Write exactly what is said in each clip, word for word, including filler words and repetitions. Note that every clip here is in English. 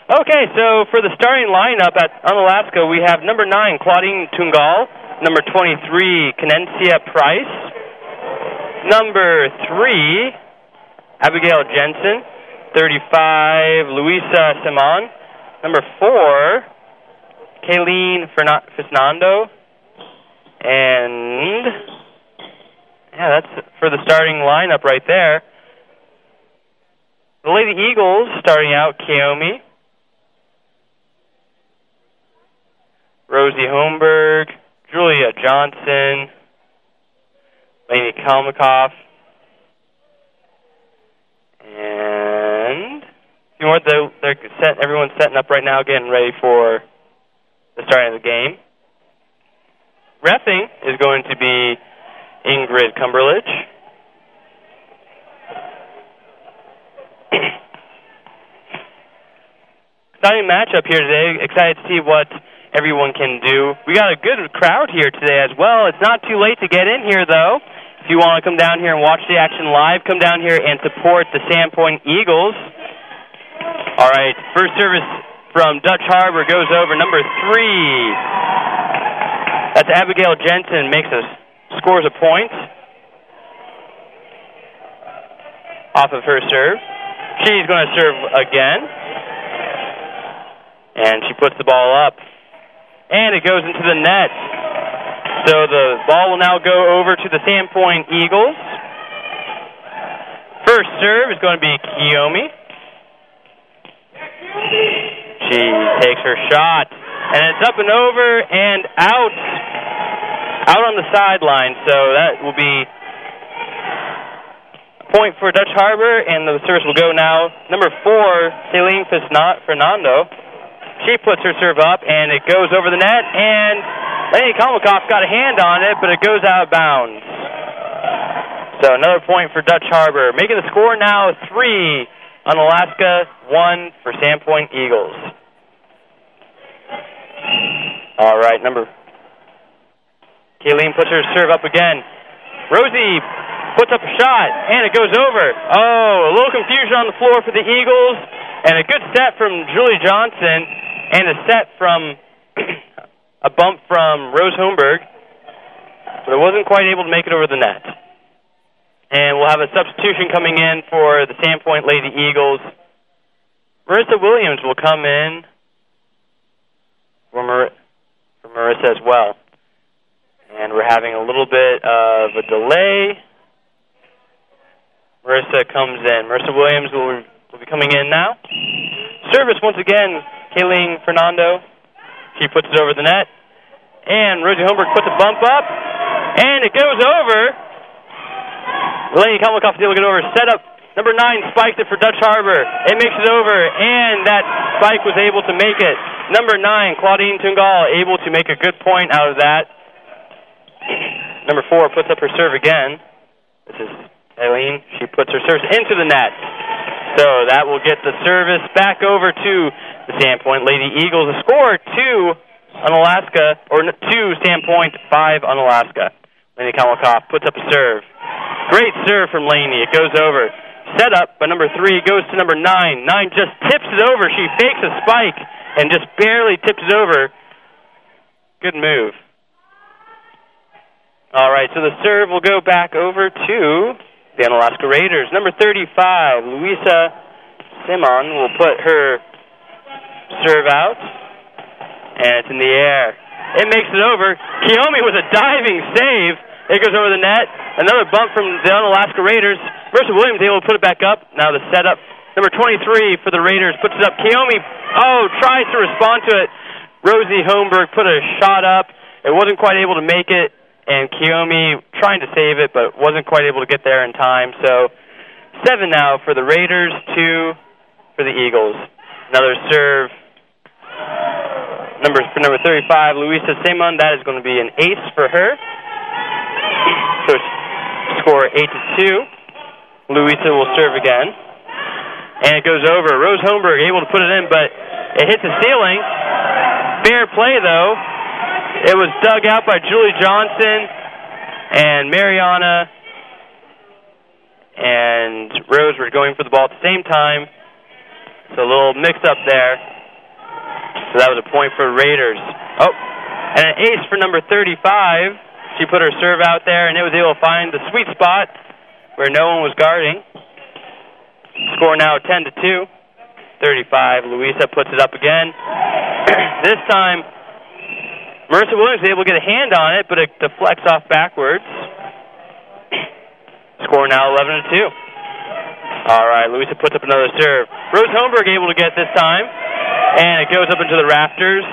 Okay, so for the starting lineup at Unalaska, we have number nine, Claudine Tungal, number twenty-three, Kenencia Price, number three, Abigail Jensen, thirty-five, Luisa Simon, number four, Kayleen Fernando, and yeah, that's for the starting lineup right there. The Lady Eagles starting out, Kiyomi, Rosie Holmberg, Julia Johnson, Lainey Kalmakoff, and a few more. They're, they're set, everyone's setting up right now, getting ready for the start of the game. Reffing is going to be Ingrid Cumberledge. Exciting matchup here today. Excited to see what everyone can do. We got a good crowd here today as well. It's not too late to get in here, though. If you want to come down here and watch the action live, come down here and support the Sandpoint Eagles. All right, first service from Dutch Harbor goes over number three. That's Abigail Jensen, makes us scores a point off of her serve. She's going to serve again, and she puts the ball up, and it goes into the net. So the ball will now go over to the Sandpoint Eagles. First serve is going to be Kiyomi. She takes her shot, and it's up and over and out, out on the sideline. So that will be a point for Dutch Harbor, and the service will go now. Number four, Celine Fernando. She puts her serve up, and it goes over the net, and Lainey Kalmakoff got a hand on it, but it goes out of bounds. So another point for Dutch Harbor. Making the score now three on Alaska, one for Sandpoint Eagles. All right, number... Kayleen puts her serve up again. Rosie puts up a shot, and it goes over. Oh, a little confusion on the floor for the Eagles, and a good set from Julie Johnson, and a set from a bump from Rose Holmberg, but it wasn't quite able to make it over the net. And we'll have a substitution coming in for the Sandpoint Lady Eagles. Marissa Williams will come in for, Mar for Marissa as well. And we're having a little bit of a delay. Marissa comes in. Marissa Williams will, will be coming in now. Service once again, Kayleen Fernando. She puts it over the net. And Rosie Holmberg puts a bump up. And it goes over. Lainey Kalmakoff is able to get over. Set up. Number nine spiked it for Dutch Harbor. It makes it over. And that spike was able to make it. Number nine, Claudine Tungal, able to make a good point out of that. Number four puts up her serve again. This is Eileen. She puts her service into the net. So that will get the service back over to the Sandpoint Lady Eagles. A score two on Alaska, or two Sandpoint, five on Alaska. Lainey Kalmakoff puts up a serve. Great serve from Lainey. It goes over. Set up by number three, goes to number nine. Nine just tips it over. She fakes a spike and just barely tips it over. Good move. All right, so the serve will go back over to the Unalaska Raiders. Number thirty-five, Luisa Simon, will put her serve out, and it's in the air. It makes it over. Kiyomi with a diving save. It goes over the net. Another bump from the Unalaska Raiders. Marissa Williams able to put it back up. Now the setup. Number twenty-three for the Raiders puts it up. Kiyomi, oh, tries to respond to it. Rosie Holmberg put a shot up. It wasn't quite able to make it. And Kiyomi trying to save it, but wasn't quite able to get there in time. So seven now for the Raiders, two for the Eagles. Another serve. Number for number thirty-five, Luisa Simon. That is going to be an ace for her. So score eight to two. Luisa will serve again, and it goes over. Rose Holmberg able to put it in, but it hits the ceiling. Fair play though. It was dug out by Julie Johnson and Mariana, and Rose were going for the ball at the same time. So a little mix-up there. So that was a point for Raiders. Oh, and an ace for number thirty-five. She put her serve out there, and it was able to find the sweet spot where no one was guarding. Score now ten to two. thirty-five. Louisa puts it up again. This time, Marissa Williams was able to get a hand on it, but it deflects off backwards. Score now eleven to two. All right, Louisa puts up another serve. Rose Holmberg able to get this time, and it goes up into the rafters.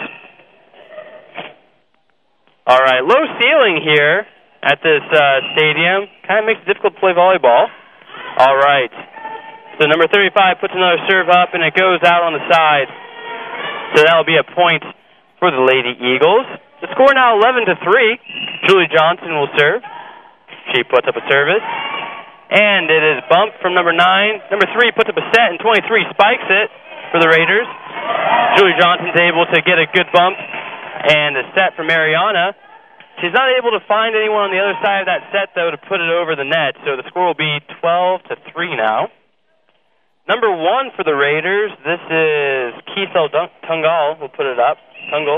All right, low ceiling here at this uh, stadium. Kind of makes it difficult to play volleyball. All right. So number thirty-five puts another serve up, and it goes out on the side. So that'll be a point for the Lady Eagles. The score now eleven to three. Julie Johnson will serve. She puts up a service. And it is bumped from number nine. Number three puts up a set, and twenty-three spikes it for the Raiders. Julie Johnson's able to get a good bump and a set for Mariana. She's not able to find anyone on the other side of that set, though, to put it over the net. So the score will be twelve to three now. Number one for the Raiders, this is Keithel Tungal. We'll put it up. Tungal.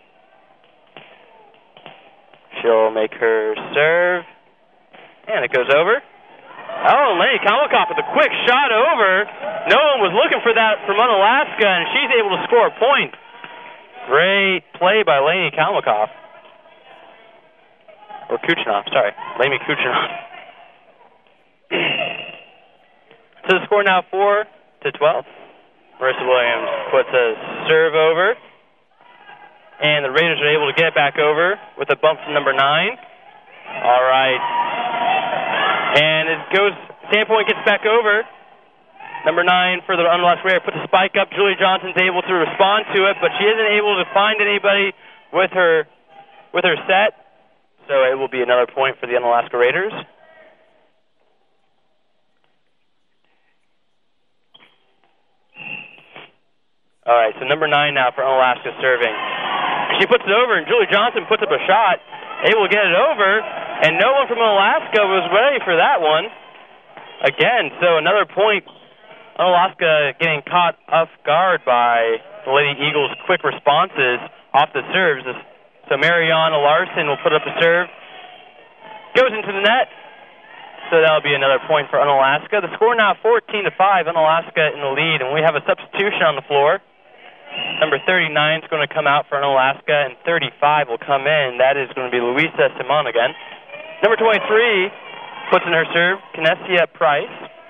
She'll make her serve. And it goes over. Oh, Lenny Kalmakoff with a quick shot over. No one was looking for that from Unalaska, and she's able to score a point. Great play by Lenny Kalmakoff. Or Kuchinov, sorry. Lenny Kuchinov. So the score now four to twelve. Marissa Williams puts a serve over. And the Raiders are able to get it back over with a bump from number nine. All right. And it goes, Sandpoint gets back over. Number nine for the Unalaska Raiders puts a spike up. Julie Johnson's able to respond to it, but she isn't able to find anybody with her with her set. So it will be another point for the Unalaska Raiders. All right, so number nine now for Unalaska serving. She puts it over, and Julie Johnson puts up a shot, able to get it over, and no one from Unalaska was ready for that one. Again, so another point. Unalaska getting caught off guard by the Lady Eagles' quick responses off the serves. So Mariana Larson will put up a serve. Goes into the net. So that'll be another point for Unalaska. The score now fourteen to five. Unalaska in the lead, and we have a substitution on the floor. Number thirty-nine is going to come out for Unalaska, and thirty-five will come in. That is going to be Luisa Simon again. Number twenty-three puts in her serve, Kinesia Price.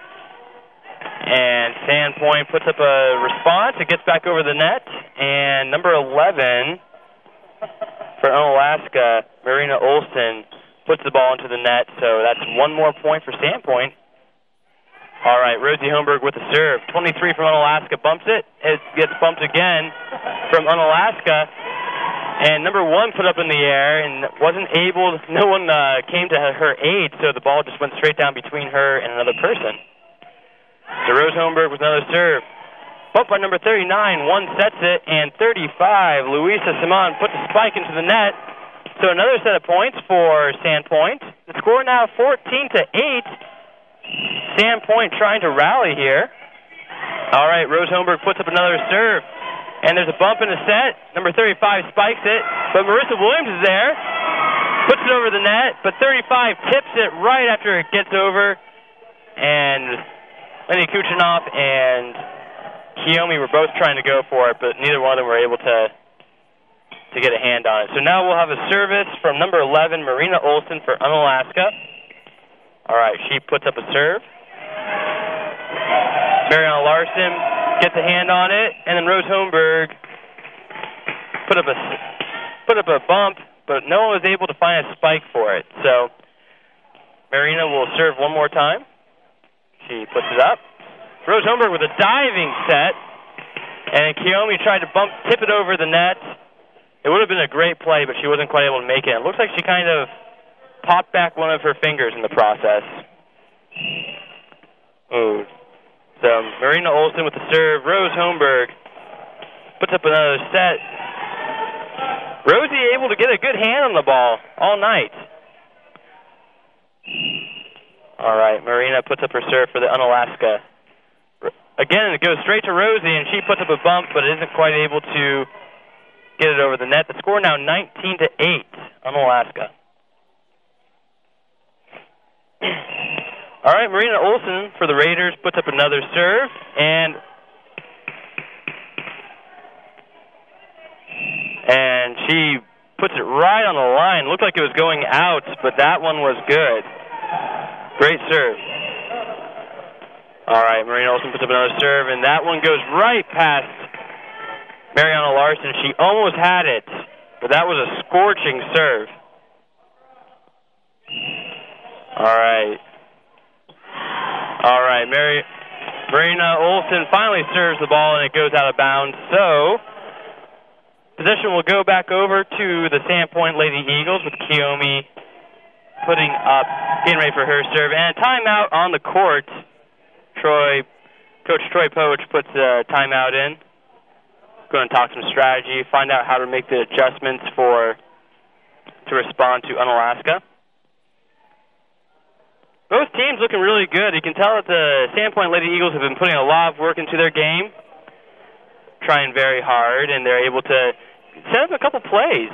And Sandpoint puts up a response. It gets back over the net. And number eleven for Unalaska, Marina Olsen, puts the ball into the net. So that's one more point for Sandpoint. All right, Rosie Holmberg with the serve. twenty-three from Unalaska bumps it. It gets bumped again from Unalaska. And number one put up in the air and wasn't able, no one uh, came to her aid, so the ball just went straight down between her and another person. So Rose Holmberg with another serve. Bumped by number thirty-nine, one sets it, and thirty-five, Luisa Simon puts a spike into the net. So another set of points for Sandpoint. The score now fourteen to eight. Sandpoint trying to rally here. All right, Rose Holmberg puts up another serve. And there's a bump in the set. Number thirty-five spikes it. But Marissa Williams is there. Puts it over the net. But thirty-five tips it right after it gets over. And Lenny Kuchinov and Kiyomi were both trying to go for it, but neither one of them were able to to get a hand on it. So now we'll have a service from number eleven, Marina Olsen for Unalaska. All right, she puts up a serve. Mariana Larson gets a hand on it, and then Rose Holmberg put up a put up a bump, but no one was able to find a spike for it. So Marina will serve one more time. She puts it up. Rose Holmberg with a diving set, and Kiyomi tried to bump, tip it over the net. It would have been a great play, but she wasn't quite able to make it. It looks like she kind of popped back one of her fingers in the process. Ooh. So Marina Olsen with the serve. Rose Holmberg puts up another set. Rosie able to get a good hand on the ball all night. All right, Marina puts up her serve for the Unalaska. Again, it goes straight to Rosie, and she puts up a bump, but isn't quite able to get it over the net. The score now nineteen to eight on Alaska. All right, Marina Olsen for the Raiders puts up another serve, and and she puts it right on the line. Looked like it was going out, but that one was good. Great serve. All right, Marina Olsen puts up another serve, and that one goes right past Mariana Larson. She almost had it, but that was a scorching serve. All right. All right, Mary, Marina Olsen finally serves the ball, and it goes out of bounds. So, possession will go back over to the Sandpoint Lady Eagles with Kiyomi putting up, getting ready for her serve. And timeout on the court. Troy, Coach Troy Poach puts a timeout in. Going to talk some strategy, find out how to make the adjustments for to respond to Unalaska. Both teams looking really good. You can tell that the Sandpoint Lady Eagles have been putting a lot of work into their game, trying very hard, and they're able to set up a couple plays.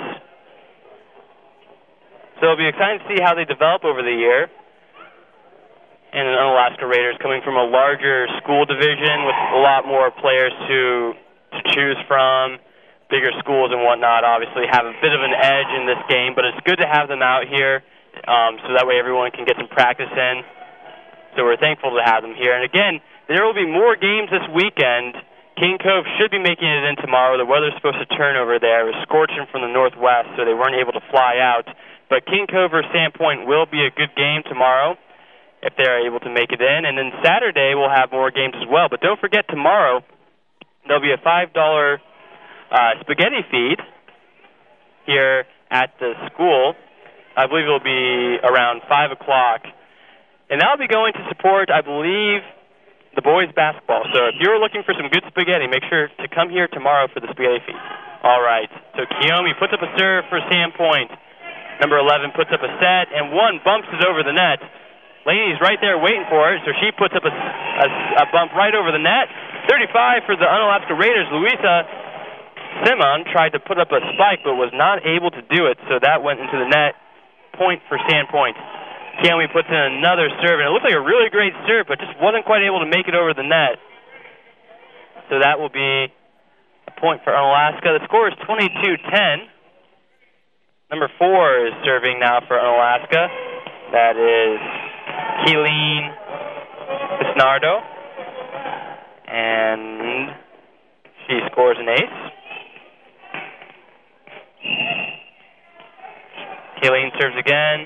So it'll be exciting to see how they develop over the year. And the Unalaska Raiders coming from a larger school division with a lot more players to to choose from, bigger schools and whatnot, obviously have a bit of an edge in this game, but it's good to have them out here. Um, so that way everyone can get some practice in. So we're thankful to have them here. And again, there will be more games this weekend. King Cove should be making it in tomorrow. The weather's supposed to turn over there. It was scorching from the northwest, so they weren't able to fly out. But King Cove versus Sandpoint will be a good game tomorrow if they're able to make it in. And then Saturday we'll have more games as well. But don't forget, tomorrow there'll be a five dollar uh, spaghetti feed here at the school. I believe it will be around five o'clock. And that will be going to support, I believe, the boys' basketball. So if you're looking for some good spaghetti, make sure to come here tomorrow for the spaghetti feed. All right. So Kiyomi puts up a serve for Sandpoint. Number eleven puts up a set, and one bumps it over the net. Laney's right there waiting for it, so she puts up a, a, a bump right over the net. thirty-five for the Unalaska Raiders. Louisa Simon tried to put up a spike, but was not able to do it, so that went into the net. Point for Sandpoint. Kiyomi puts in another serve, and it looked like a really great serve, but just wasn't quite able to make it over the net. So that will be a point for Unalaska. The score is twenty-two ten. Number four is serving now for Unalaska. That is Keeleen Bisnardo. And she scores an ace. Keeleen serves again.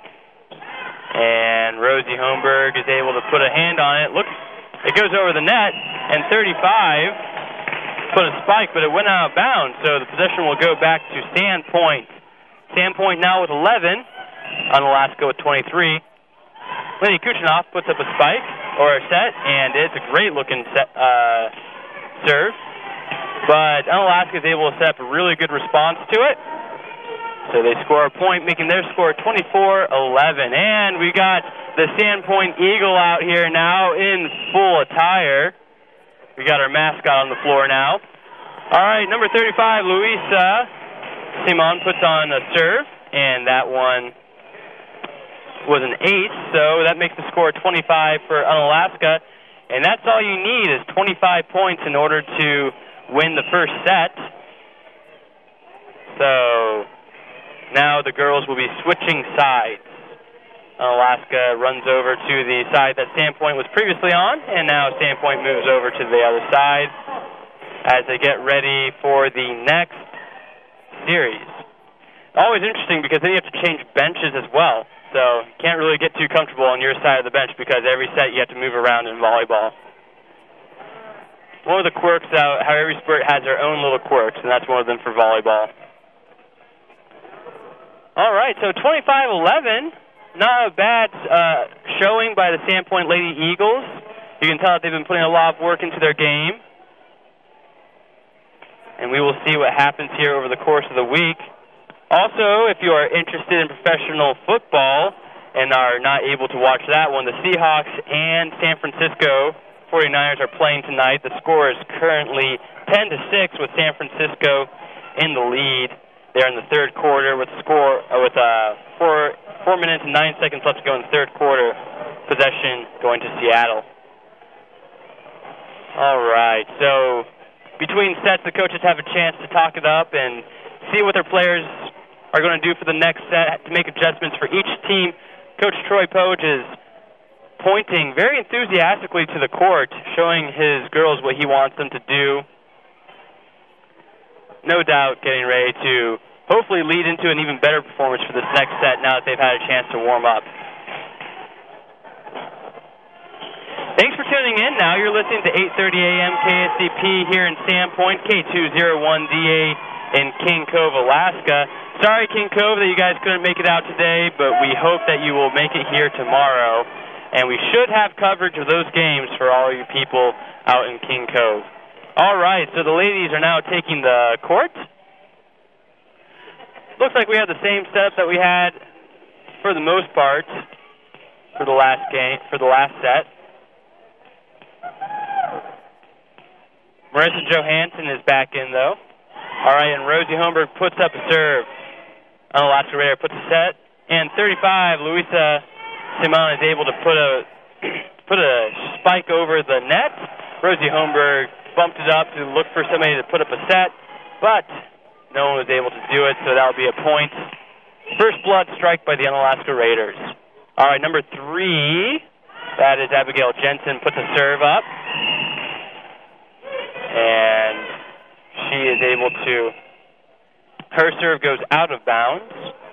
And Rosie Holmberg is able to put a hand on it. Look, it goes over the net, and thirty-five put a spike, but it went out of bounds, so the possession will go back to Sandpoint. Sandpoint now with eleven, Unalaska with twenty-three. Lenny Kuchinoff puts up a spike, or a set, and it's a great-looking set, uh, serve. But Unalaska is able to set up a really good response to it. So they score a point, making their score twenty-four eleven. And we got the Sandpoint Eagle out here now in full attire. We got our mascot on the floor now. All right, number thirty-five, Luisa Simon puts on a serve, and that one was an ace. So that makes the score twenty-five for Unalaska. And that's all you need is twenty-five points in order to win the first set. So now the girls will be switching sides. Unalaska runs over to the side that Sandpoint was previously on, and now Sandpoint moves over to the other side as they get ready for the next series. Always interesting because then you have to change benches as well. So you can't really get too comfortable on your side of the bench because every set you have to move around in volleyball. One of the quirks, uh, how every sport has their own little quirks, and that's one of them for volleyball. All right, so twenty-five eleven, not a bad uh, showing by the Sandpoint Lady Eagles. You can tell that they've been putting a lot of work into their game. And we will see what happens here over the course of the week. Also, if you are interested in professional football and are not able to watch that one, the Seahawks and San Francisco forty-niners are playing tonight. The score is currently ten to six with San Francisco in the lead there in the third quarter with score uh, with uh, four four minutes and nine seconds left to go in the third quarter. Possession going to Seattle. All right, so between sets, the coaches have a chance to talk it up and see what their players are going to do for the next set to make adjustments for each team. Coach Troy Poge is pointing very enthusiastically to the court, showing his girls what he wants them to do. No doubt getting ready to hopefully lead into an even better performance for this next set now that they've had a chance to warm up. Thanks for tuning in. Now you're listening to eight thirty a m K S C P here in Sandpoint, K two oh one D A in King Cove, Alaska. Sorry, King Cove, that you guys couldn't make it out today, but we hope that you will make it here tomorrow. And we should have coverage of those games for all you people out in King Cove. All right, so the ladies are now taking the court. Looks like we have the same setup that we had for the most part for the last game, for the last set. Marissa Johansson is back in, though. All right, and Rosie Holmberg puts up a serve. Unalaska Raider puts a set. And thirty-five, Luisa Simon is able to put a put a spike over the net. Rosie Holmberg bumped it up to look for somebody to put up a set, but no one was able to do it, so that'll be a point. First blood strike by the Unalaska Raiders. All right, number three, that is Abigail Jensen, puts a serve up. And she is able to, her serve goes out of bounds.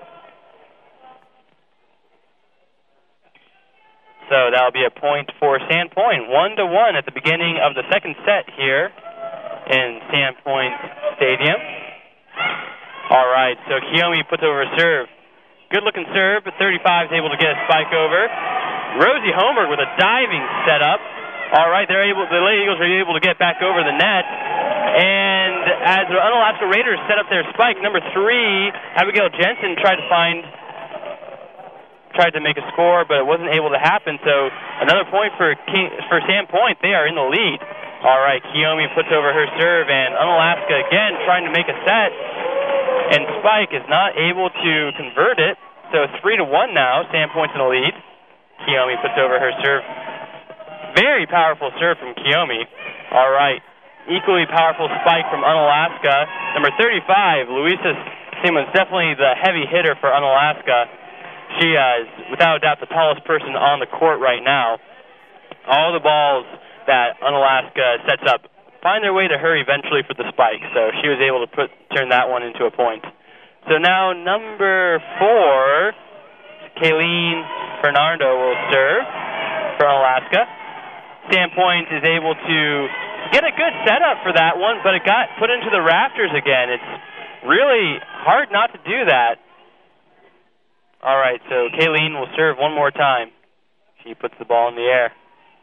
So that'll be a point for Sandpoint. One to one at the beginning of the second set here in Sandpoint Stadium. All right, so Kiyomi puts over a serve. Good-looking serve, but thirty-five is able to get a spike over. Rosie Holmberg with a diving setup. All right, they're able. The Lady Eagles are able to get back over the net. And as the Unalaska Raiders set up their spike, number three, Abigail Jensen tried to find, tried to make a score, but it wasn't able to happen. So another point for King, for Sandpoint. They are in the lead. All right, Kiyomi puts over her serve, and Unalaska again trying to make a set. And Spike is not able to convert it. So three to one now. Sandpoint's in the lead. Kiyomi puts over her serve. Very powerful serve from Kiyomi. All right. Equally powerful spike from Unalaska. Number thirty-five, Luisa Simon's definitely the heavy hitter for Unalaska. She is, without a doubt, the tallest person on the court right now. All the balls that Unalaska sets up find their way to her eventually for the spike. So she was able to put turn that one into a point. So now number four, Kayleen Fernando will serve for Unalaska. Sandpoint is able to get a good setup for that one, but it got put into the rafters again. It's really hard not to do that. All right, so Kayleen will serve one more time. She puts the ball in the air.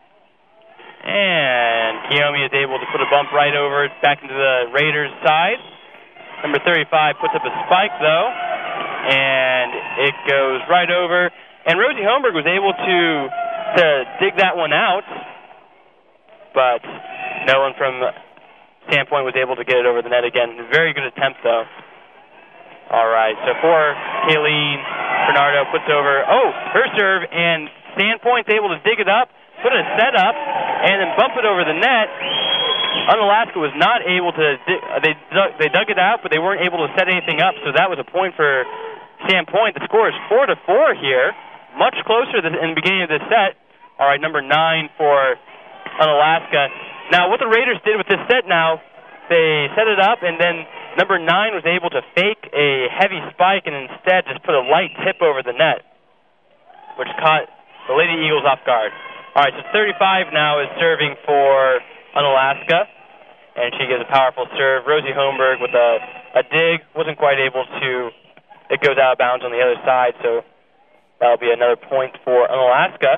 And Kiyomi is able to put a bump right over back into the Raiders' side. Number thirty-five puts up a spike, though, and it goes right over. And Rosie Holmberg was able to, to dig that one out, but no one from Sandpoint was able to get it over the net again. Very good attempt, though. All right, so for Kayleen, Bernardo puts over, oh, her serve, and Sandpoint's able to dig it up, put a set up, and then bump it over the net. Unalaska was not able to, dig, they, dug, they dug it out, but they weren't able to set anything up, so that was a point for Sandpoint. The score is four to four here, much closer than in the beginning of this set. All right, number nine for Unalaska. Now, what the Raiders did with this set now, they set it up, and then number nine was able to fake a heavy spike and instead just put a light tip over the net, which caught the Lady Eagles off guard. All right, so thirty-five now is serving for Unalaska, and she gives a powerful serve. Rosie Holmberg with a, a dig, wasn't quite able to, it goes out of bounds on the other side, so that'll be another point for Unalaska.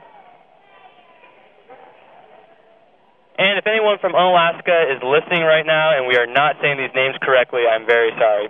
And if anyone from Unalaska is listening right now and we are not saying these names correctly, I'm very sorry.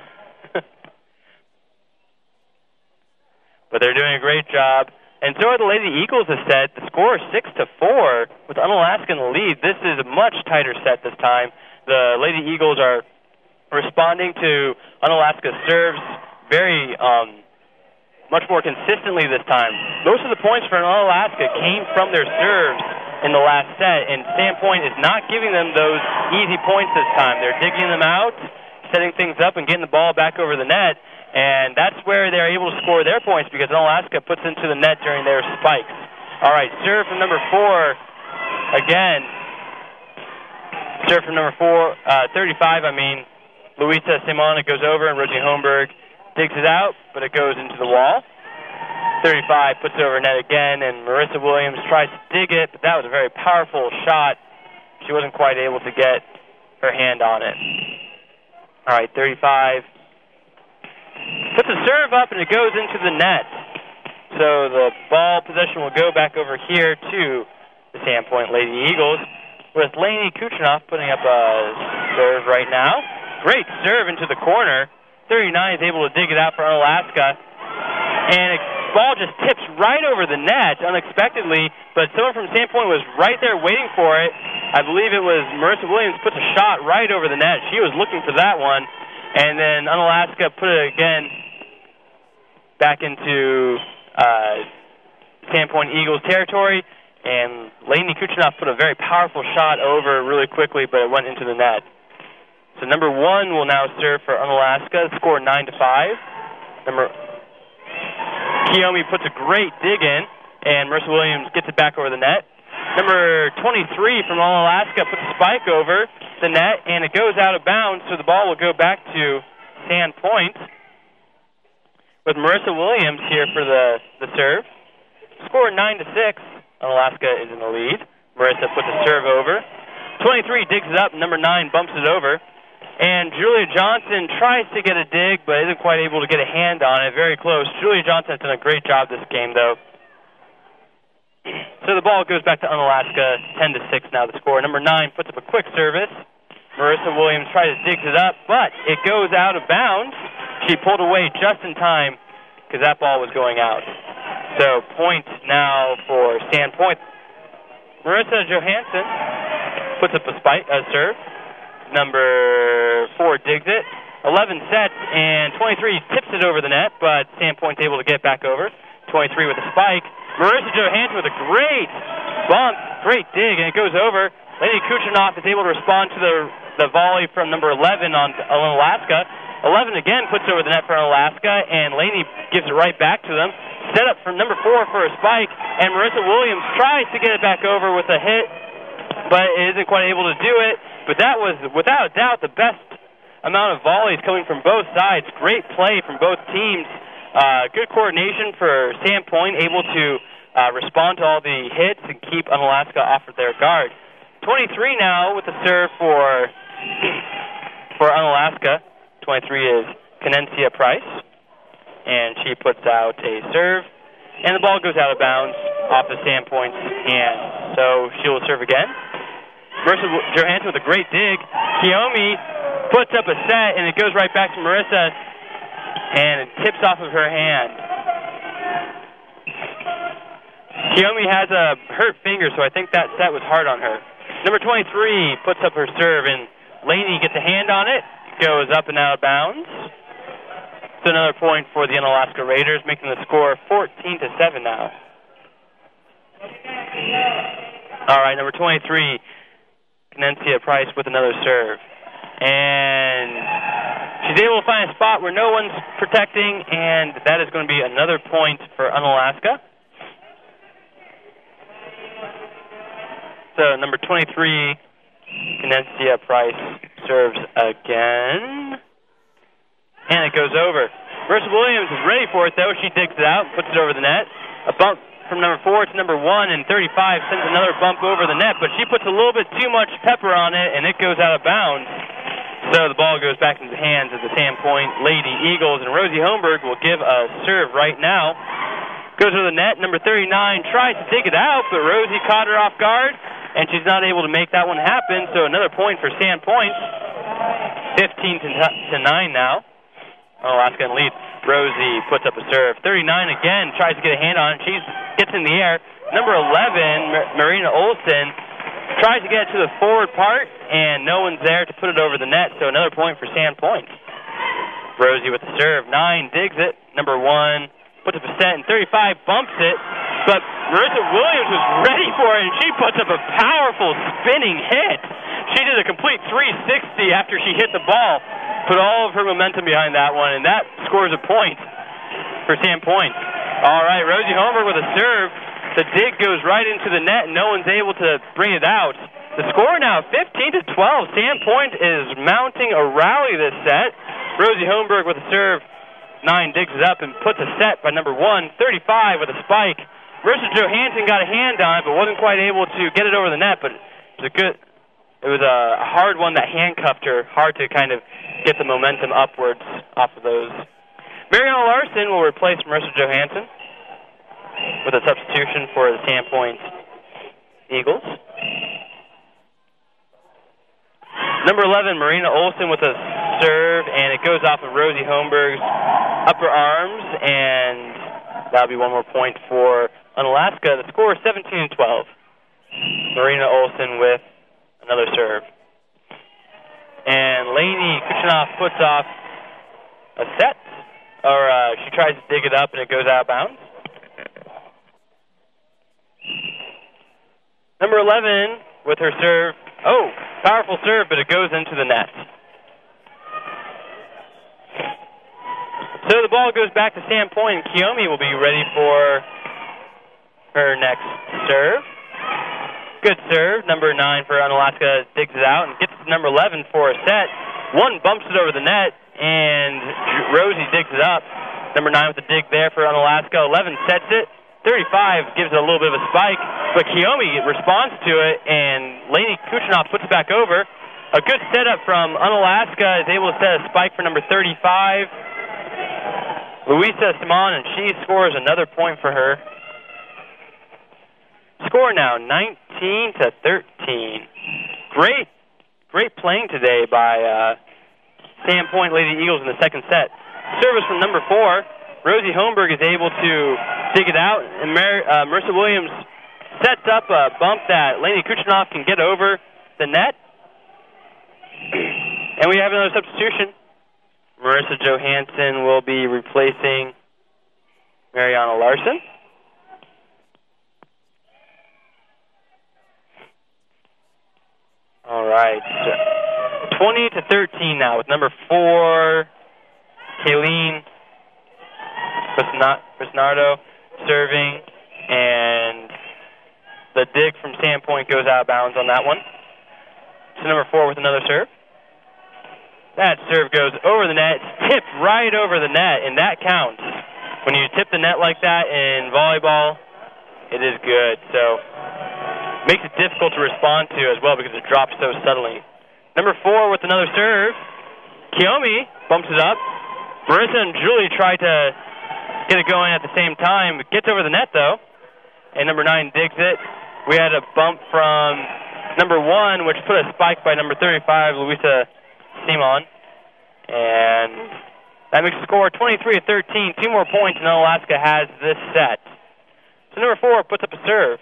But they're doing a great job. And so are the Lady Eagles have said. The score is six to four with Unalaska in the lead. This is a much tighter set this time. The Lady Eagles are responding to Unalaska's serves very um, much more consistently this time. Most of the points for Unalaska came from their serves in the last set, and Sandpoint is not giving them those easy points this time. They're digging them out, setting things up, and getting the ball back over the net, and that's where they're able to score their points because Unalaska puts into the net during their spikes. All right, serve from number four again. Serve from number four, uh, thirty-five, I mean. Luisa Simon, it goes over, and Rosie Holmberg digs it out, but it goes into the wall. thirty-five puts it over net again, and Marissa Williams tries to dig it, but that was a very powerful shot. She wasn't quite able to get her hand on it. All right, thirty-five puts a serve up, and it goes into the net. So the ball possession will go back over here to the Sandpoint Lady Eagles, with Lainey Kuchinoff putting up a serve right now. Great serve into the corner. thirty-nine is able to dig it out for Unalaska. And the ball just tips right over the net unexpectedly, but someone from Sandpoint was right there waiting for it. I believe it was Marissa Williams puts a shot right over the net. She was looking for that one. And then Unalaska put it again back into uh, Sandpoint Eagles territory. And Lainey Kuchinoff put a very powerful shot over really quickly, but it went into the net. So number one will now serve for Unalaska. Score nine to five. Number Kiyomi puts a great dig in, and Marissa Williams gets it back over the net. Number twenty-three from Unalaska puts a spike over the net, and it goes out of bounds, so the ball will go back to Sandpoint with Marissa Williams here for the, the serve. Score nine to six. Unalaska is in the lead. Marissa puts a serve over. twenty-three digs it up, number nine bumps it over. And Julia Johnson tries to get a dig, but isn't quite able to get a hand on it. Very close. Julia Johnson has done a great job this game, though. So the ball goes back to Unalaska, ten to six now the score. Number nine puts up a quick service. Marissa Williams tries to dig it up, but it goes out of bounds. She pulled away just in time because that ball was going out. So point now for Sandpoint. Marissa Johansson puts up a spike, a serve. Number four digs it. eleven sets, and twenty-three tips it over the net, but Sandpoint's able to get back over. twenty-three with a spike. Marissa Johansson with a great bump, great dig, and it goes over. Lady Kuchinoff is able to respond to the the volley from number eleven on Unalaska. eleven again puts it over the net for Unalaska, and Laney gives it right back to them. Set up from number four for a spike, and Marissa Williams tries to get it back over with a hit, but isn't quite able to do it. But that was, without a doubt, the best amount of volleys coming from both sides. Great play from both teams. Uh, good coordination for Sandpoint, able to uh, respond to all the hits and keep Unalaska off of their guard. twenty-three now with the serve for for Unalaska. twenty-three is Canencia Price, and she puts out a serve, and the ball goes out of bounds off of Sandpoint's hand. So she will serve again. Marissa Johansson with a great dig. Kiyomi puts up a set, and it goes right back to Marissa, and it tips off of her hand. Kiyomi has a hurt finger, so I think that set was hard on her. Number twenty-three puts up her serve, and Laney gets a hand on it. It goes up and out of bounds. It's another point for the Unalaska Raiders, making the score fourteen to seven now. All right, number twenty-three, Canencia Price with another serve. And she's able to find a spot where no one's protecting, and that is going to be another point for Unalaska. So number twenty-three, Canencia Price serves again. And it goes over. Marissa Williams is ready for it, though. She digs it out and puts it over the net. A bump from number four to number one, and thirty-five sends another bump over the net, but she puts a little bit too much pepper on it, and it goes out of bounds. So the ball goes back into the hands of the Sandpoint Lady Eagles, and Rosie Holmberg will give a serve right now. Goes to the net. Number thirty-nine tries to dig it out, but Rosie caught her off guard, and she's not able to make that one happen, so another point for Sandpoint. fifteen to nine now. Unalaska in lead. Rosie puts up a serve. thirty-nine again tries to get a hand on it. She gets in the air. Number eleven, Mar- Marina Olsen, tries to get it to the forward part, and no one's there to put it over the net, so another point for Sandpoint. Rosie with the serve. Nine digs it. Number one puts up a set, and thirty-five bumps it, but Marissa Williams was ready for it, and she puts up a powerful spinning hit. She did a complete three sixty after she hit the ball, put all of her momentum behind that one, and that scores a point for Sandpoint. All right, Rosie Holmberg with a serve. The dig goes right into the net, and no one's able to bring it out. The score now fifteen to twelve. Sandpoint is mounting a rally this set. Rosie Holmberg with a serve. Nine digs it up and puts a set by number one, thirty-five with a spike. Marissa Johansson got a hand on it, but wasn't quite able to get it over the net, but it was a good, it was a hard one that handcuffed her. Hard to kind of get the momentum upwards off of those. Mariana Larson will replace Marissa Johansson with a substitution for the Sandpoint Eagles. Number eleven, Marina Olsen with a serve, and it goes off of Rosie Holmberg's upper arms, and that'll be one more point for Unalaska. The score is seventeen to twelve. Marina Olsen with another serve. And Lainey Kuchinoff puts off a set, or uh, she tries to dig it up, and it goes out of bounds. Number eleven with her serve. Oh, powerful serve, but it goes into the net. So the ball goes back to Sandpoint, and Kiyomi will be ready for her next serve. Good serve. Number nine for Unalaska digs it out and gets to number eleven for a set. One bumps it over the net, and Rosie digs it up. Number nine with the dig there for Unalaska. eleven sets it. thirty-five gives it a little bit of a spike, but Kiyomi responds to it, and Lainey Kuchinoff puts it back over. A good setup from Unalaska, is able to set a spike for number thirty-five, Luisa Simon, and she scores another point for her. Score now nineteen to thirteen. Great, great playing today by uh, Sandpoint Lady Eagles in the second set. Service from number four. Rosie Holmberg is able to dig it out, and Mar uh, Marissa Williams sets up a bump that Lainey Kuchinoff can get over the net. And we have another substitution. Marissa Johansson will be replacing Mariana Larson. All right. So twenty to thirteen now with number four, Kayleen Bernardo serving, and the dig from Sandpoint goes out of bounds on that one. So number four with another serve. That serve goes over the net, tipped right over the net, and that counts. When you tip the net like that in volleyball, it is good. So makes it difficult to respond to as well because it drops so suddenly. Number four with another serve. Kiyomi bumps it up. Marissa and Julie try to get it going at the same time. Gets over the net, though. And number nine digs it. We had a bump from number one, which put a spike by number thirty-five, Luisa Simon. And that makes the score twenty-three to thirteen. Two more points, and Unalaska has this set. So number four puts up a serve.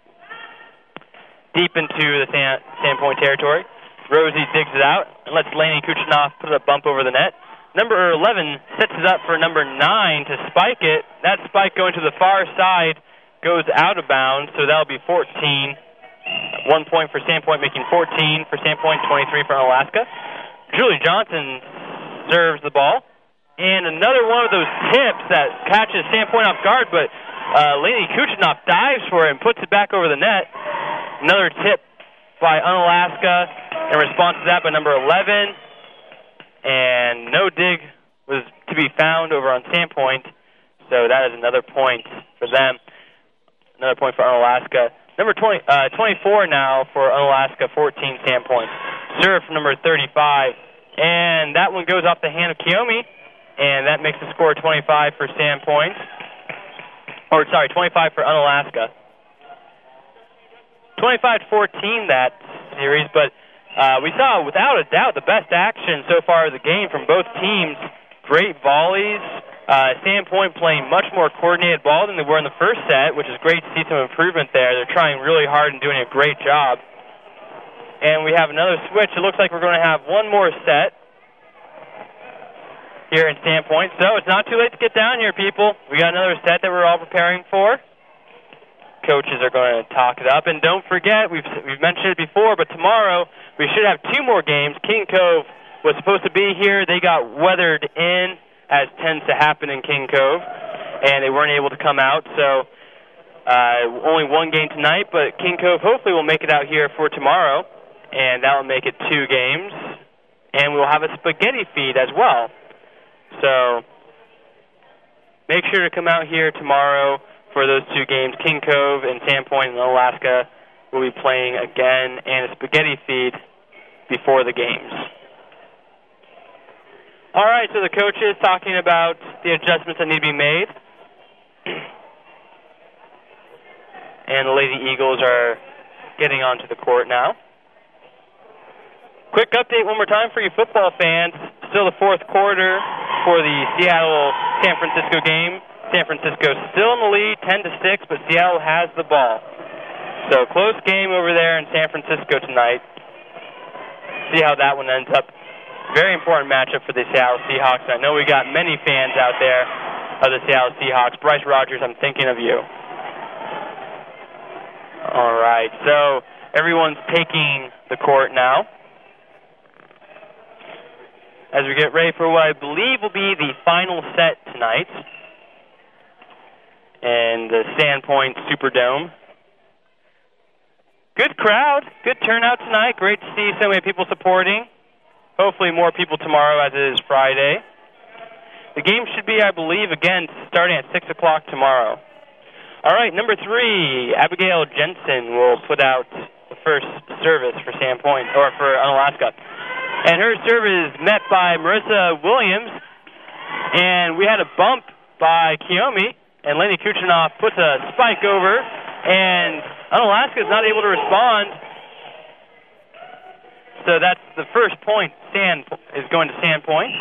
Deep into the Sand, Sandpoint territory. Rosie digs it out and lets Lainey Kuchinoff put a bump over the net. Number eleven sets it up for number nine to spike it. That spike going to the far side goes out of bounds, so that'll be fourteen. One point for Sandpoint, making fourteen for Sandpoint, twenty-three for Unalaska. Julie Johnson serves the ball. And another one of those tips that catches Sandpoint off guard, but uh, Lainey Kuchinoff dives for it and puts it back over the net. Another tip by Unalaska in response to that by number eleven. And no dig was to be found over on Sandpoint, so that is another point for them. Another point for Unalaska. Number twenty, uh, twenty-four now for Unalaska, fourteen Sandpoint. Serve from number thirty-five. And that one goes off the hand of Kiyomi, and that makes the score twenty-five for Sandpoint. Or, sorry, twenty-five for Unalaska. twenty-five to fourteen that series, but uh, we saw, without a doubt, the best action so far of the game from both teams. Great volleys. Uh, Sandpoint playing much more coordinated ball than they were in the first set, which is great to see some improvement there. They're trying really hard and doing a great job. and we have another switch. It looks like we're going to have one more set here in Sandpoint. So it's not too late to get down here, people. We got another set that we're all preparing for. Coaches are going to talk it up. And don't forget, we've, we've mentioned it before, but tomorrow we should have two more games. King Cove was supposed to be here. They got weathered in, as tends to happen in King Cove, and they weren't able to come out. So uh, only one game tonight, but King Cove hopefully will make it out here for tomorrow, and that will make it two games. And we'll have a spaghetti feed as well. So make sure to come out here tomorrow for those two games. King Cove and Sandpoint in Alaska will be playing again, and a spaghetti feed before the games. All right, so the coach is talking about the adjustments that need to be made. And the Lady Eagles are getting onto the court now. Quick update one more time for you football fans. Still the fourth quarter for the Seattle-San Francisco game. San Francisco still in the lead, ten to six, but Seattle has the ball. So close game over there in San Francisco tonight. See how that one ends up. Very important matchup for the Seattle Seahawks. I know we got many fans out there of the Seattle Seahawks. Bryce Rogers, I'm thinking of you. All right, so everyone's taking the court now as we get ready for what I believe will be the final set tonight in the Sandpoint Superdome. Good crowd, good turnout tonight. Great to see so many people supporting. Hopefully more people tomorrow as it is Friday. The game should be, I believe, again, starting at six o'clock tomorrow. All right, number three, Abigail Jensen will put out the first service for Sandpoint, or for Unalaska. And her serve is met by Marissa Williams. And we had a bump by Kiyomi. And Lenny Kuchinoff puts a spike over, and Unalaska is not able to respond. So that's the first point. Sand is going to Sandpoint.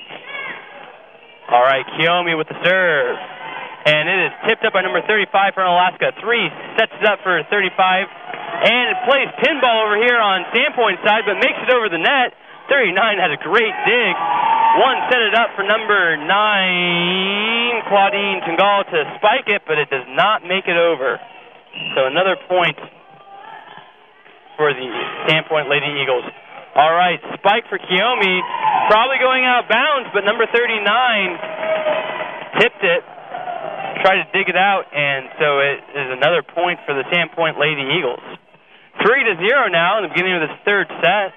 All right, Kiyomi with the serve. And it is tipped up by number thirty-five for Unalaska. Three sets it up for thirty-five. And it plays pinball over here on Sandpoint's side, but makes it over the net. thirty-nine has a great dig. One set it up for number nine, Claudine Tungal, to spike it, but it does not make it over. So another point for the Sandpoint Lady Eagles. All right, spike for Kiyomi, probably going out of bounds, but number thirty-nine tipped it, tried to dig it out, and so it is another point for the Sandpoint Lady Eagles. Three to zero now in the beginning of this third set.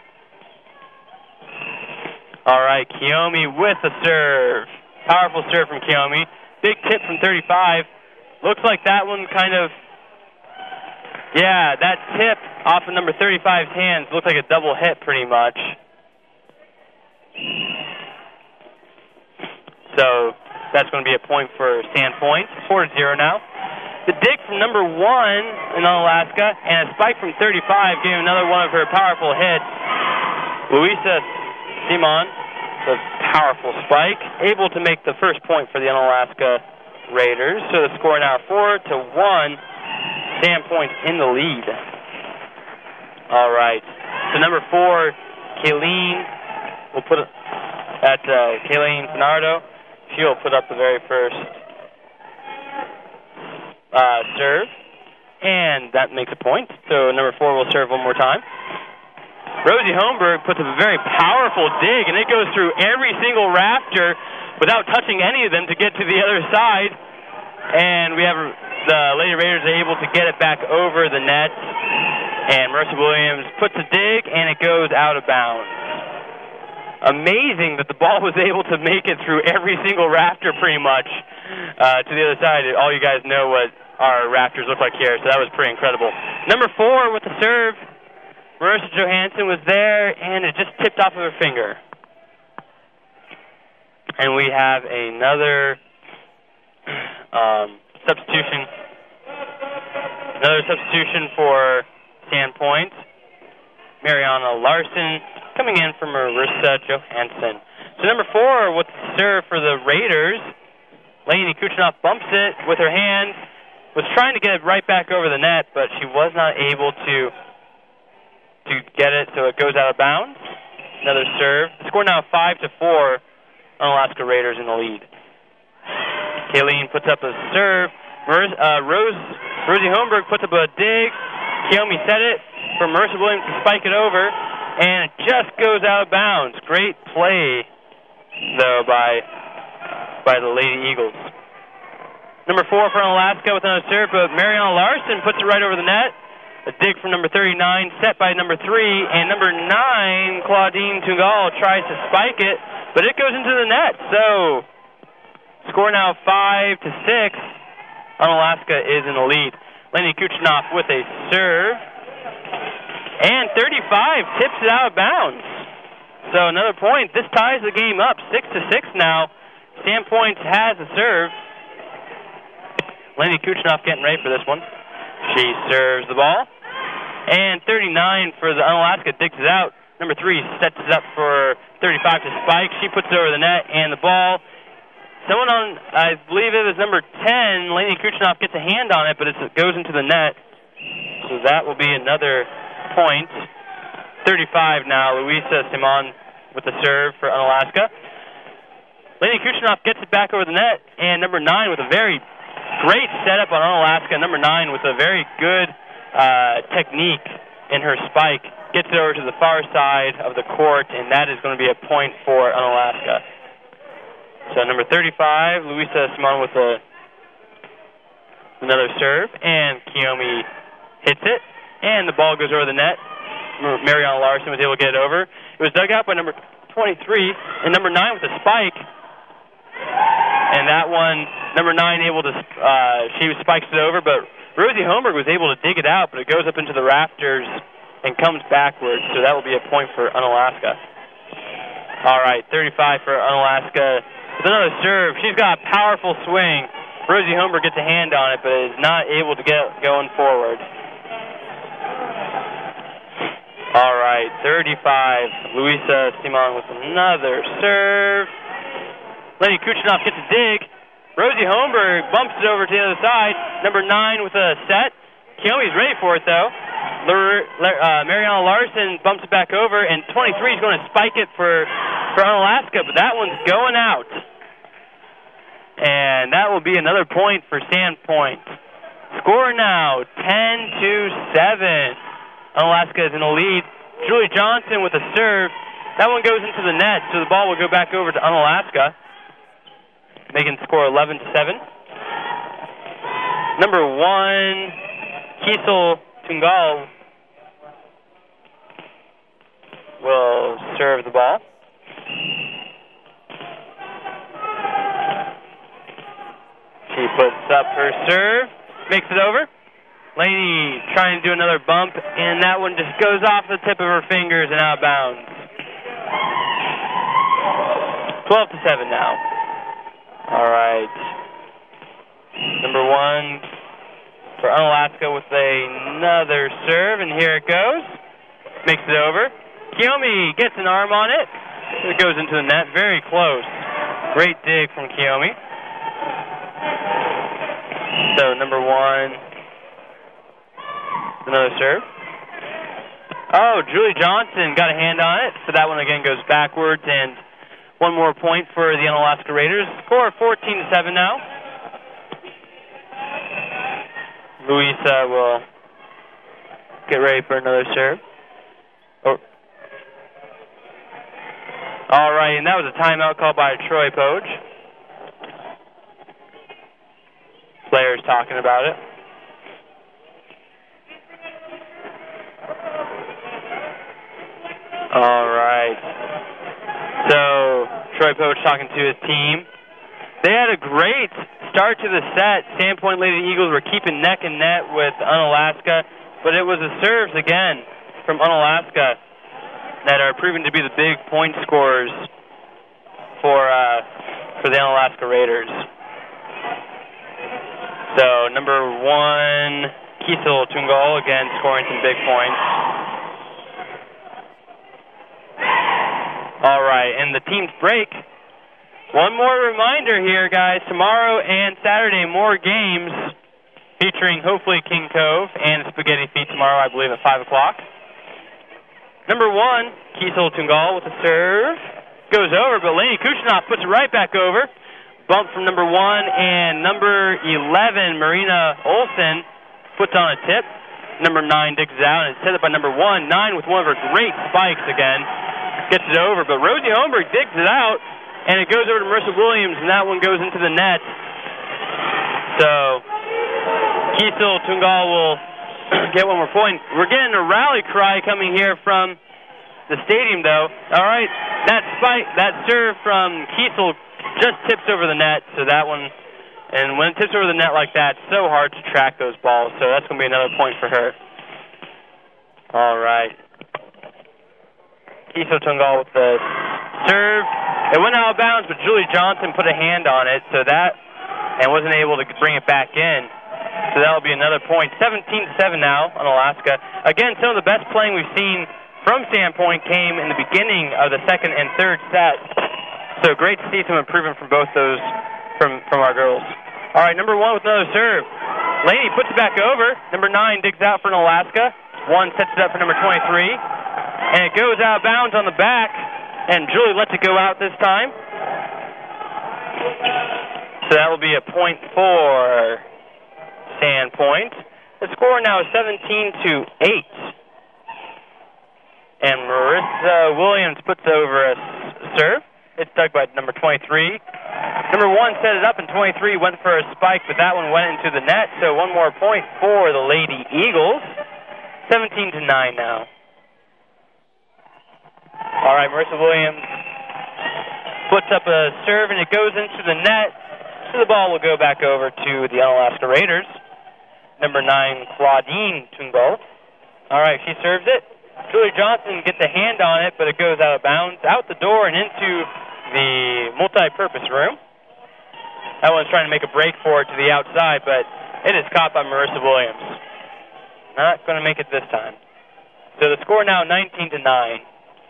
All right, Kiyomi with the serve. Powerful serve from Kiyomi. Big tip from thirty-five. Looks like that one kind of, yeah, that tip off of number thirty-five's hands looked like a double hit pretty much. So that's going to be a point for Sandpoint. Four to zero now. The dig from number one in Unalaska and a spike from thirty-five gave another one of her powerful hits. Luisa Simon, the powerful spike, able to make the first point for the Unalaska Raiders. So the score now four to one. Sandpoint in the lead. All right. So number four, Kayleen will put at uh, Kayleen Finardo. She'll put up the very first uh, serve, and that makes a point. So number four will serve one more time. Rosie Holmberg puts up a very powerful dig, and it goes through every single rafter without touching any of them to get to the other side. And we have the Lady Raiders are able to get it back over the net. And Marissa Williams puts a dig, and it goes out of bounds. Amazing that the ball was able to make it through every single rafter pretty much uh, to the other side. All you guys know what our rafters look like here, so that was pretty incredible. Number four with the serve. Marissa Johansson was there, and it just tipped off of her finger. And we have another um, substitution. Another substitution for Sandpoint. Mariana Larson coming in for Marissa Johansson. So number four with the serve for the Raiders. Lainey Kuchinoff bumps it with her hand. Was trying to get it right back over the net, but she was not able to to get it so it goes out of bounds. Another serve. The score now five to four. Unalaska Raiders in the lead. Kayleen puts up a serve. Mar- uh, Rose Rosie Holmberg puts up a dig. Kiyomi set it for Marissa Williams to spike it over, and it just goes out of bounds. Great play, though, by by the Lady Eagles. Number four for Unalaska with another serve, but Mariana Larson puts it right over the net. A dig from number thirty-nine, set by number three, and number nine, Claudine Tungal, tries to spike it, but it goes into the net. So, score now five to six. Unalaska is in the lead. Lenny Kuchnoff with a serve, and thirty-five tips it out of bounds. So another point. This ties the game up, six to six now. Sandpoint has a serve. Lenny Kuchnoff getting ready for this one. She serves the ball. And thirty-nine for the Unalaska digs it out. Number three sets it up for thirty-five to spike. She puts it over the net, and the ball, someone on, I believe it was number ten, Lainey Kuchnoff gets a hand on it, but it goes into the net. So that will be another point. thirty-five now, Luisa Simon with the serve for Unalaska. Lainey Kuchnoff gets it back over the net, and number nine with a very great setup on Unalaska. Number nine with a very good uh, technique in her spike. Gets it over to the far side of the court, and that is going to be a point for Unalaska. So number thirty-five, Luisa Simon with a, another serve, and Kiyomi hits it, and the ball goes over the net. Mariana Larson was able to get it over. It was dug out by number twenty-three, and number nine with a spike. And that one, number nine able to, uh, she spikes it over, but Rosie Holmberg was able to dig it out, but it goes up into the rafters and comes backwards, so that will be a point for Unalaska. All right, thirty-five for Unalaska. With another serve, she's got a powerful swing. Rosie Holmberg gets a hand on it, but is not able to get going forward. All right, thirty-five, Luisa Simon with another serve. Lenny Kuchnoff gets a dig. Rosie Holmberg bumps it over to the other side. Number nine with a set. Kiyomi's ready for it, though. L- uh, Mariana Larson bumps it back over, and twenty-three is going to spike it for, for Unalaska, but that one's going out. And that will be another point for Sandpoint. Score now, ten to seven. Unalaska is in the lead. Julie Johnson with a serve. That one goes into the net, so the ball will go back over to Unalaska, making the score eleven to seven. Number one, Kiesel Tungal will serve the ball. She puts up her serve, makes it over. Laney trying to do another bump, and that one just goes off the tip of her fingers and out of bounds. twelve to seven now. All right. Number one for Unalaska with another serve, and here it goes. Makes it over. Kiyomi gets an arm on it. It goes into the net. Very close. Great dig from Kiyomi. So number one, another serve. Oh, Julie Johnson got a hand on it. So that one again goes backwards, and one more point for the Unalaska Raiders. Score fourteen to seven now. Luisa will get ready for another serve. Oh. All right, and that was a timeout called by Troy Poge. Players talking about it. All right. So, Troy Poge talking to his team. They had a great start to the set. Sandpoint Lady Eagles were keeping neck and net with Unalaska, but it was the serves again from Unalaska that are proving to be the big point scorers for uh, for the Unalaska Raiders. So number one, Kiesel Tungal again scoring some big points. All right, and the teams break. One more reminder here, guys. Tomorrow and Saturday, more games featuring hopefully King Cove and Spaghetti Feet tomorrow, I believe, at five o'clock. number one, Kiesel Tungal with the serve. Goes over, but Lainey Kushnoff puts it right back over. Bump from number one, and number eleven, Marina Olsen, puts on a tip. Number nine digs it out, and it's set up by number one. Nine with one of her great spikes again. Gets it over, but Rosie Holmberg digs it out, and it goes over to Marissa Williams, and that one goes into the net. So, Kiesel Tungal will get one more point. We're getting a rally cry coming here from the stadium, though. All right, that spike, that serve from Kiesel just tips over the net, so that one, and when it tips over the net like that, it's so hard to track those balls, so that's going to be another point for her. All right. Kiesel Tungal with the serve. It went out of bounds, but Julie Johnson put a hand on it, so that, and wasn't able to bring it back in. So that will be another point. seventeen to seven now on Alaska. Again, some of the best playing we've seen from Sandpoint came in the beginning of the second and third set. So great to see some improvement from both those, from, from our girls. All right, number one with another serve. Laney puts it back over. Number nine digs out for an Alaska. One sets it up for number twenty-three. And it goes out of bounds on the back. And Julie lets it go out this time. So that will be a point for Sandpoint. The score now is seventeen to eight. And Marissa Williams puts over a serve. It's dug by number twenty-three. Number one set it up, and twenty-three went for a spike, but that one went into the net. So one more point for the Lady Eagles. seventeen to nine now. All right, Marissa Williams puts up a serve, and it goes into the net. So the ball will go back over to the Unalaska Raiders. Number nine, Claudine Tungal. All right, she serves it. Julie Johnson gets a hand on it, but it goes out of bounds, out the door and into the multi-purpose room. That one's trying to make a break for it to the outside, but it is caught by Marissa Williams. Not going to make it this time. So the score now nineteen to nine.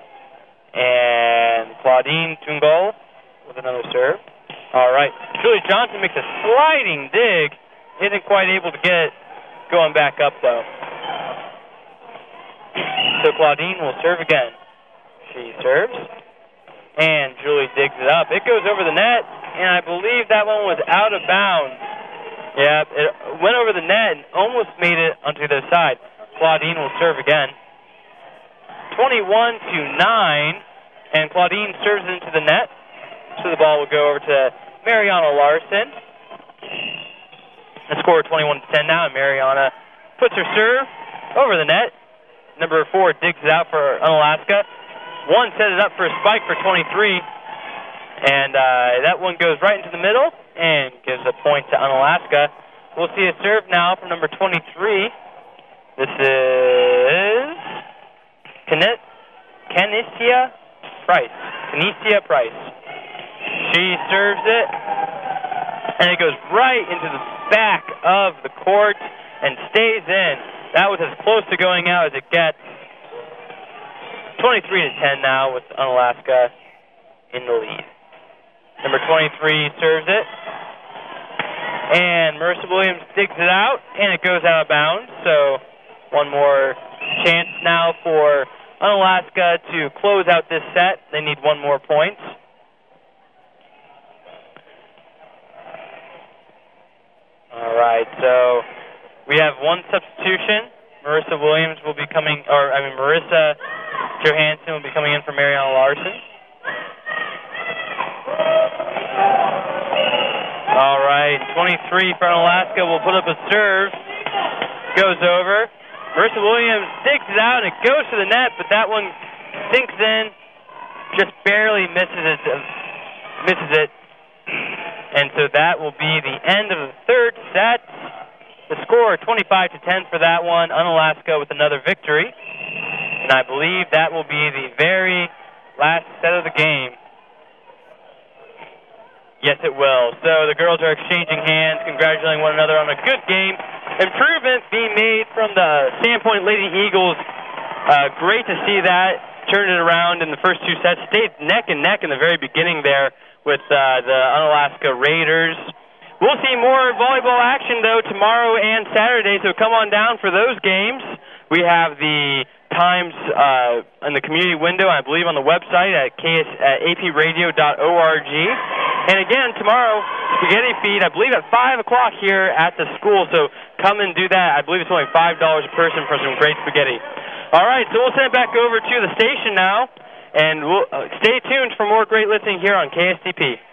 And Claudine Tungal with another serve. All right. Julie Johnson makes a sliding dig. Isn't quite able to get it going back up, though. So Claudine will serve again. She serves. And Julie digs it up. It goes over the net, and I believe that one was out of bounds. Yeah, it went over the net and almost made it onto the side. Claudine will serve again. twenty-one to nine, and Claudine serves into the net. So the ball will go over to Mariana Larson. The score twenty-one to ten now, and Mariana puts her serve over the net. Number four digs it out for Unalaska. One set it up for a spike for twenty-three. And uh, that one goes right into the middle and gives a point to Unalaska. We'll see a serve now from number twenty-three. This is Canicia Price. Canicia Price. She serves it, and it goes right into the back of the court and stays in. That was as close to going out as it gets. twenty-three to ten now with Unalaska in the lead. Number twenty-three serves it. And Marissa Williams digs it out, and it goes out of bounds. So one more chance now for Unalaska to close out this set. They need one more point. All right, so we have one substitution. Marissa Williams will be coming, or I mean Marissa Johansson will be coming in for Mariana Larson. All right, twenty-three for Unalaska will put up a serve. Goes over. Marissa Williams digs it out, and it goes to the net, but that one sinks in, just barely misses it. Misses it. And so that will be the end of the third set. The score, twenty-five to ten for that one. Unalaska with another victory. And I believe that will be the very last set of the game. Yes, it will. So the girls are exchanging hands, congratulating one another on a good game. Improvement being made from the Sandpoint Lady Eagles. Uh, great to see that. Turned it around in the first two sets. Stayed neck and neck in the very beginning there with uh, the Unalaska Raiders. We'll see more volleyball action, though, tomorrow and Saturday, so come on down for those games. We have the times uh, in the community window, I believe on the website at, K S, at a p radio dot org. And again, tomorrow, Spaghetti Feed, I believe at five o'clock here at the school, so come and do that. I believe it's only five dollars a person for some great spaghetti. All right, so we'll send it back over to the station now, and we'll uh, stay tuned for more great listening here on K S T P.